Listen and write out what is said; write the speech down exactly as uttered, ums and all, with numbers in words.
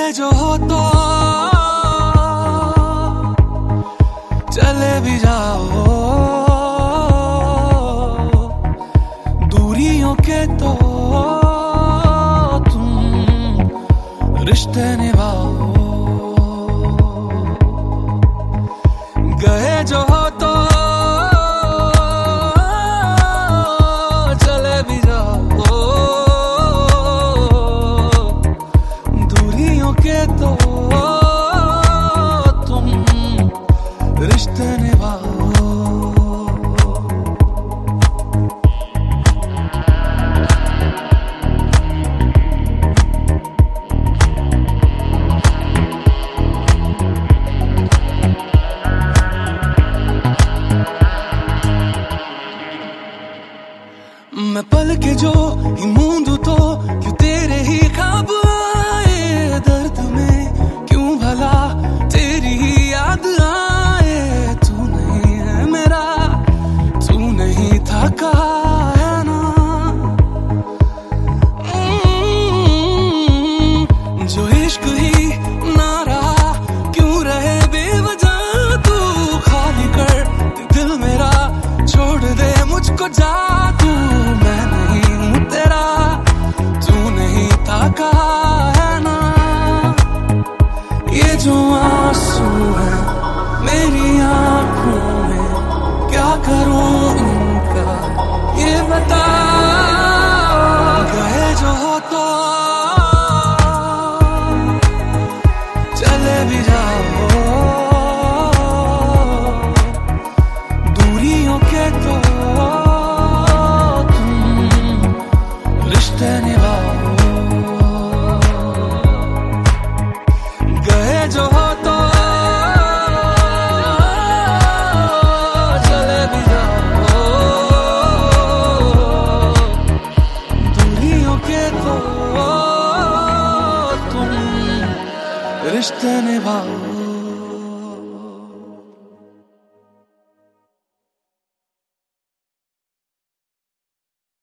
गए जो हो तो चले भी जाओ, दूरियों के तो तुम रिश्ते निभाओ। गए जो हो तो चले भी जाओ, दूरियों के तो तुम रिश्ते निभाओ। मैं पल के जो ही मूंदू तो क्यों तेरे ही ख्वाब आए, दर्द में क्यों भला तेरी ही याद आए। तू नहीं है मेरा, तू नहीं था कहा है ना, जो इश्क ही ना रहा क्यों रहे बेवजह। तू खाली कर दिल मेरा, छोड़ दे मुझको जा तू। मैं नहीं हूँ तेरा, तू नहीं था कहा है ना। ये जो आंसू है मेरी आंखों में, क्या करूँ इनका ये बता। गए जो हो तो चले भी जाओ, दूरियों के तो रिश्ते निभाओ। गए जो हो तो चले भी जाओ, दूरियों के तो तुम रिश्ते निभाओ।